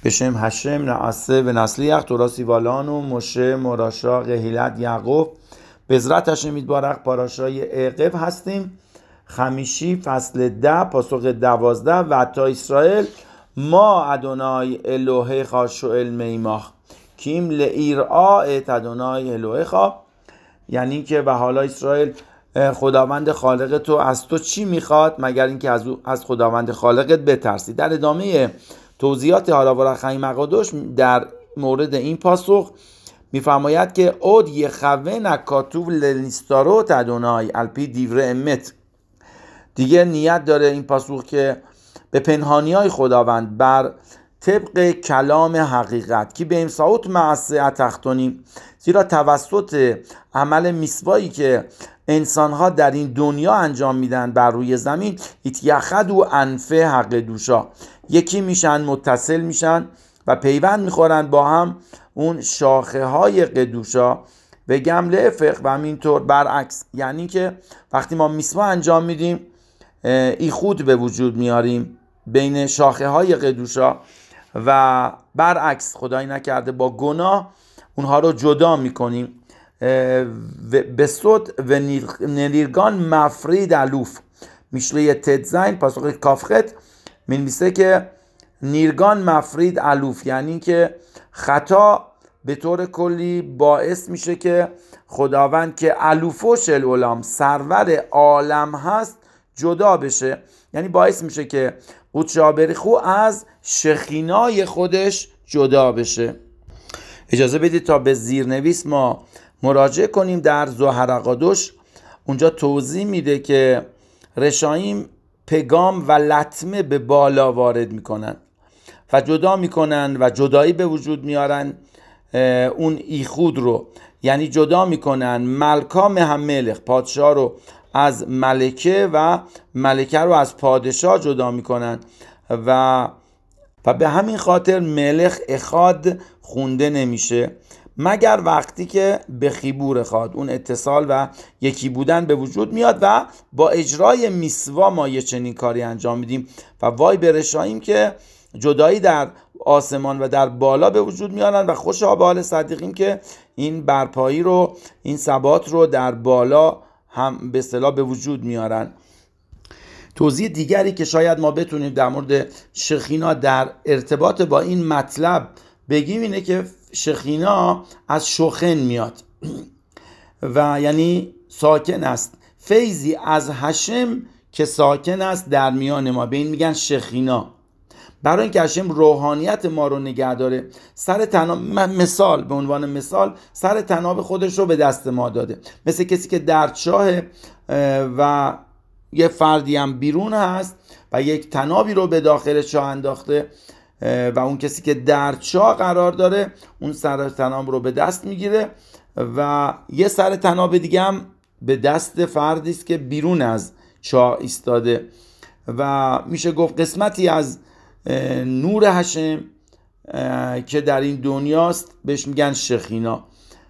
בשם هشم نعسه و نسلیخ توراسی والان و مشه مراشا قهیلت یعقوب. بذرت هشم میتبارک پاراشای عقب هستیم. خمیشی فصل 10 پاسخ 12 و تا اسرائیل ما ادونای الوهی خاشوئل میماخ کیم لئیرآ ات ادونای الوهی خا، یعنی که و حالا اسرائیل خداوند خالق تو از تو چی میخواد مگر اینکه از خداوند خالقت بترسی. در ادامه توضیحات هاراورا خیم مقادش در مورد این پاسخ میفرماید که اود یخوه نکاتوب لنستارو تدونای الپی دیوره امت، دیگه نیت داره این پاسخ که به پنهانی های خداوند بر طبق کلام حقیقت که به امساوت معصه اتختونیم، زیرا توسط عمل میسوایی که انسانها در این دنیا انجام میدن بر روی زمین ایتیخد و انفه حق دوشا، یکی میشن، متصل میشن و پیوند میخورن با هم اون شاخه های قدوشا و گمله فقه و همینطور برعکس، یعنی که وقتی ما میسوا انجام میدیم ایخود به وجود میاریم بین شاخه های قدوشا و برعکس خدای نکرده با گناه اونها رو جدا میکنیم. به صد و نریرگان مفرید علوف میشله تدزین پاسخ کافخت می‌نویسه که نیرگان مفرید علوف، یعنی که خطا به طور کلی باعث میشه که خداوند که علوفوش العالم سرور عالم هست جدا بشه، یعنی باعث میشه که قدس بریخو از شخینای خودش جدا بشه. اجازه بدید تا به زیرنویس ما مراجعه کنیم. در زوهرقادش اونجا توضیح میده که رشاییم پگام و لطمه به بالا وارد میکنن و جدا میکنن و جدایی به وجود میارن اون ایخود رو، یعنی جدا میکنن ملکا هم ملک پادشاه رو از ملکه و ملکه رو از پادشاه جدا میکنن و به همین خاطر ملک اخاد خونده نمیشه مگر وقتی که به خیبور اخاد اون اتصال و یکی بودن به وجود میاد و با اجرای میسوا ما یه چنین کاری انجام میدیم و وای برشاییم که جدایی در آسمان و در بالا به وجود میارن و خوشا به حال صدیقیم که این برپایی رو، این ثبات رو در بالا هم به اصطلاح به وجود میارن. توضیح دیگری که شاید ما بتونیم در مورد شخینا در ارتباط با این مطلب بگیم اینه که شخینا از شخن میاد و یعنی ساکن است، فیضی از هشم که ساکن است در میان ما، به این میگن شخینا. برای اینکه هشم روحانیت ما رو نگه داره، سر تناب، مثال به عنوان مثال سر تناب خودش رو به دست ما داده، مثل کسی که در چاه و یه فردی هم بیرون هست و یک تنابی رو به داخل چاه انداخته و اون کسی که در چاه قرار داره اون سر تناب رو به دست میگیره و یه سر تناب دیگه هم به دست فردی است که بیرون از چاه ایستاده و میشه گفت قسمتی از نور هشم که در این دنیاست بهش میگن شخینا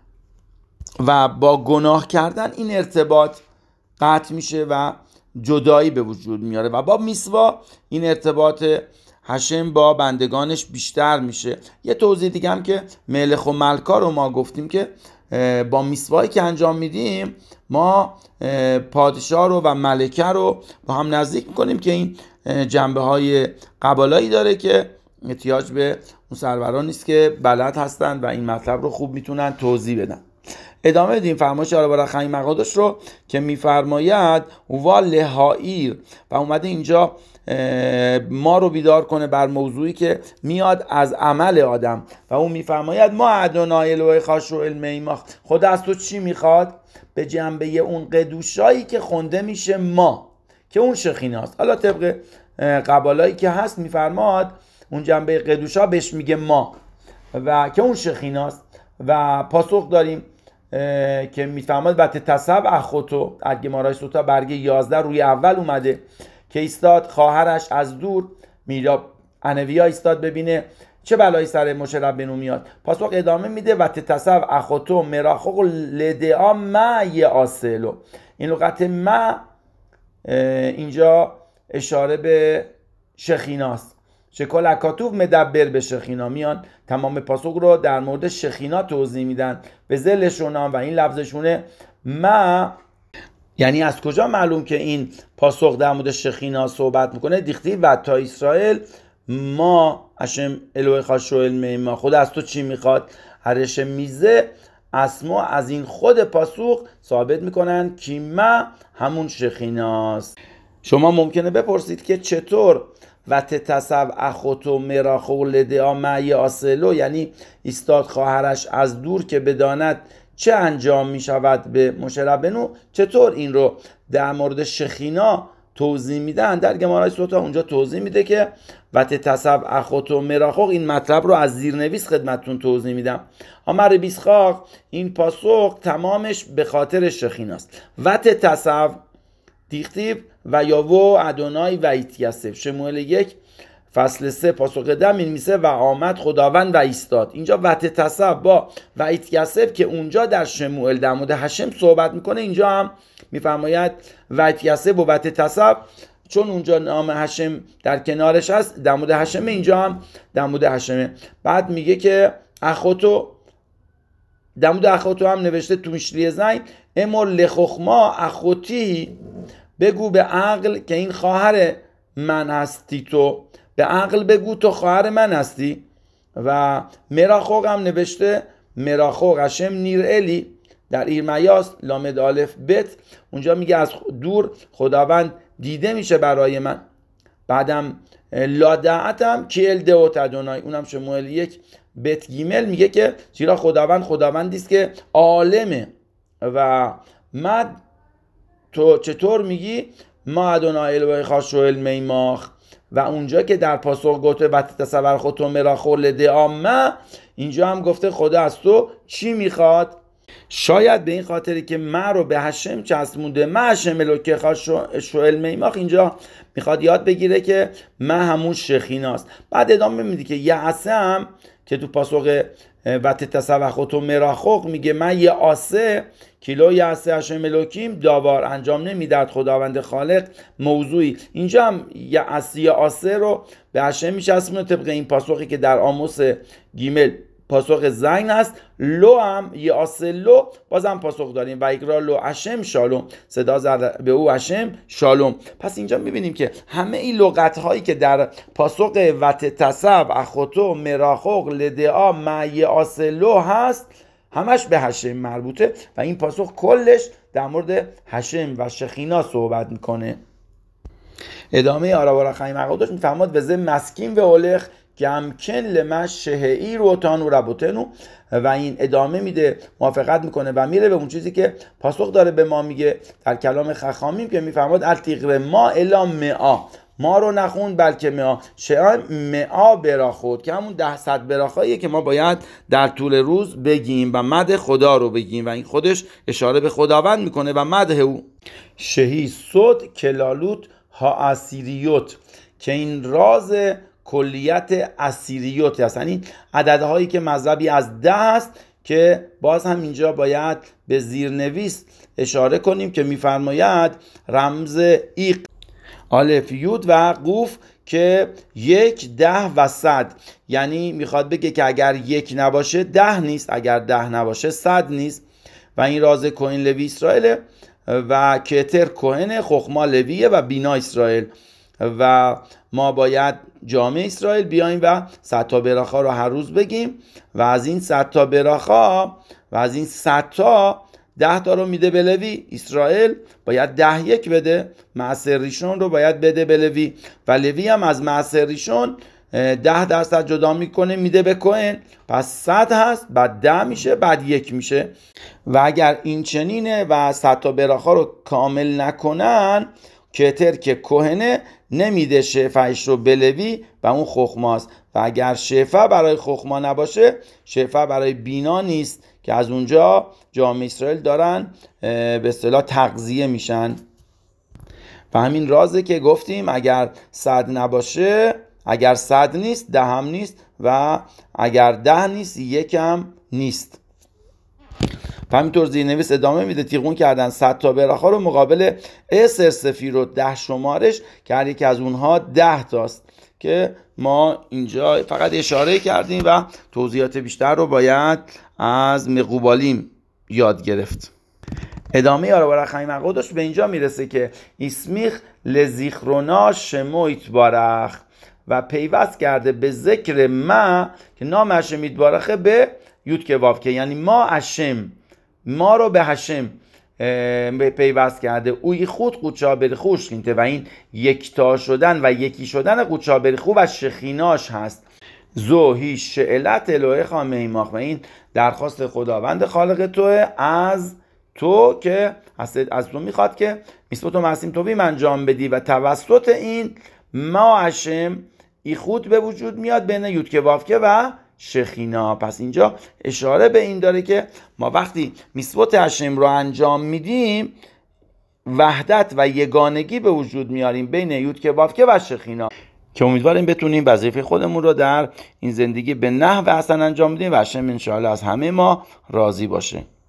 و با گناه کردن این ارتباط قطع میشه و جدایی به وجود میاره و با میسوا این ارتباط هشم با بندگانش بیشتر میشه. یه توضیح دیگه هم که ملک و ملکا رو ما گفتیم که با میسوایی که انجام میدیم ما پادشاه رو و ملکه رو با هم نزدیک میکنیم که این جنبه های قبالایی داره که احتیاج به اون سروران نیست که بلد هستن و این مطلب رو خوب میتونن توضیح بدن. ادامه بدیم فرمایش هاراورا خیم مقادش رو که میفرماید هو لهائیر و اومده اینجا ما رو بیدار کنه بر موضوعی که میاد از عمل آدم و اون میفرماید ما ادونای الوهی خاشوئل میماخ، خدا از تو چی میخواد؟ به جنبه اون قدوشایی که خونده میشه ما که اون شخیناست. حالا طبق قبالایی که هست میفرماد اون جنبه قدوشا بهش میگه ما و که اون شخیناست و پاسخ داریم که میفهمد و تصب اخوتو گمارای سوتا برگه 11 روی اول اومده که ایستاد خواهرش از دور میرا انویا ایستاد ببینه چه بلایی سر مشه ربنو میاد. پاسخ ادامه میده و تصب اخوتو مراخوق لدعا ما یه آسلو. این لغت ما اینجا اشاره به شخیناست شکل اکاتوف مدبر به شخینا، میان تمام پاسخ رو در مورد شخینا توضیح میدن به ذلشون و این لفظشونه ما. یعنی از کجا معلوم که این پاسخ در مورد شخینا صحبت میکنه؟ دیختی و تا اسرائیل ما اشم الوه خاشوئل میما، خود از تو چی میخواد؟ هرش میزه اسما از این خود پاسخ ثابت میکنن که ما همون شخیناست. شما ممکنه بپرسید که چطور و تتصو اخوتو مراخو لدعا معی آسلو، یعنی ایستاد خواهرش از دور که بداند چه انجام میشود به موشه ربنو، چطور این رو در مورد شخینا توضیح میدن؟ در گمارای سوتا اونجا توضیح میده که و تتصو اخوتو مراخو، این مطلب رو از زیرنویس خدمتتون توضیح میدم. اما ربی اسحاق این پاسخ تمامش به خاطر شخیناست. و تتصو دیختیب و یاوو ادونای و ایتیاسف، شموئل 1 فصل 3 پاسخ ده می‌نویسه و آمد خداوند و ایستاد. اینجا و تتصو با و ایتیاسف که اونجا در شموئل در مورد هشم صحبت میکنه، اینجا هم میفرماید و ایتیاسف و تتصو، چون اونجا نام هشم در کنارش هست در مورد هشم، اینجا هم در مورد هشمه. بعد میگه که اخوتو، در مورد اخوتو هم نوشته تو میشلی زین امر لخخما اخوتی، بگو به عقل که این خواهر من هستی، تو به عقل بگو تو خواهر من هستی. و مراخوق هم نوشته مراخوق هشم نیر الی در ایرمیاس لامد آلف بت، اونجا میگه از دور خداوند دیده میشه برای من. بعدم لادعتم کیل دوت ادونای، اونم شموئل 1 بت گیمل میگه که چرا خداوندیست که عالمه. و مد تو چطور میگی ما ادونای الوه خاشوئل میماخ، و اونجا که در پاسخ گفته و تصور خودتو مراخو لدعا ما، اینجا هم گفته خدا از تو چی میخواد؟ شاید به این خاطری که ما رو به هشم چسبونده، ما هشم الوکه خاشوئل میماخ، اینجا میخواد یاد بگیره که ما همون شخیناست. بعد ادامه میده که یعسه هم که تو پاسخ و تتصور خودتو مراخوق میگه من یه آسه کیلو یعسه هشم الوکیم داوار، انجام نمیداد خداوند خالق موضوعی. اینجا هم یعسه آسه رو به هشم میچسبونه طبق این پاسخی که در آموس گیمل پاسخ زین هست. لو هم یه آسه لو بازم پاسخ داریم و اگرا لو هشم شالوم، صدا زد به او هشم شالوم. پس اینجا میبینیم که همه این لغت هایی که در پاسخ و تتصو اخوتو مراخوق لدعا معی آسه لو هست همش به هشم مربوطه و این پاسخ کلش در مورد هشم و شخینا صحبت میکنه. ادامه آراوارا خیلی مقادش میفهمد وزه مسکین و اولخ گمکن لمش شهعی رو تانو ربوتنو، و این ادامه میده، موافقت میکنه و میره به اون چیزی که پاسخ داره به ما میگه در کلام خخامیم که میفهمد التیغر ما الا مئا، ما رو نخوند بلکه مئا شعان مئا براخود، که همون 100 براخاییه که ما باید در طول روز بگیم و مدح خدا رو بگیم و این خودش اشاره به خداوند میکنه و مدح او. شهی صد کلالوت ها اسیریوت، که این راز کلیت اسیریوت هست، یعنی عددهایی که مذهبی از 10 هست که باز هم اینجا باید به زیرنویس اشاره کنیم که میفرماید رمز ایق الف یود و قوف که 1 10 و 100، یعنی میخواد بگه که اگر 1 نباشه 10 نیست، اگر 10 نباشه 100 نیست. و این راز کوهن لوی اسرائیل و کتر کوهن خخما لویه و بینا اسرائیل، و ما باید جامعه اسرائیل بیایم و 100 تا براخا رو هر روز بگیم و از این 100 تا براخا و از این 100 تا 10 تا رو میده به لوی. اسرائیل باید 10 یک بده، معصر ریشون رو باید بده به لوی و لوی هم از معصر ریشون 10% جدا میکنه میده به کوهن، پس 100 هست، بعد 10 میشه، بعد 1 میشه. و اگر این چنینه و 100 تا براخا رو کامل نکنن، کتر که کوهنه نمیده شفعش رو به لوی و اون خخماست، و اگر شفع برای خخما نباشه شفع برای بینا نیست که از اونجا جامعه اسرائیل دارن به اصطلاح تغذیه میشن. و همین رازه که گفتیم اگر 100 نباشه، اگر 100 نیست 10 هم نیست و اگر 10 نیست 1 هم نیست. همینطور زیرنویس ادامه میده تیغون کردن 100 تا براخا رو مقابل اسر سفیرو 10 شمارش که هر یک از اونها 10 تاست که ما اینجا فقط اشاره کردیم و توضیحات بیشتر رو باید از مقوبالیم یاد گرفت. ادامه آرابارخ خیم عقودش به اینجا میرسه که اسمیخ لزیخرونا شمو یتبارخ و پیوست کرده به ذکر ما که نام هشم یتبارخه به یود که واو که، یعنی ما هشم، ما رو به هشم پیوست کرده. اوی خود قوچا بریخوش خینته و این یکتا شدن و یکی شدن قوچا بریخو و شخیناش هست. زوهی شعلت الوه خامه ایماخ و این درخواست خداوند خالق توه از تو که از تو میخواد که میسبت و معصیم توبیم انجام بدی و توسط این ما هشم ایخود به وجود میاد بین یودکه وافکه و شخینا. پس اینجا اشاره به این داره که ما وقتی میسبت هشم رو انجام میدیم وحدت و یگانگی به وجود میاریم بین یودکه وافکه و شخینا، که امیدواریم بتونیم وظیفه خودمون رو در این زندگی به نحو حسن انجام بدیم و هشم انشاءالله از همه ما راضی باشه.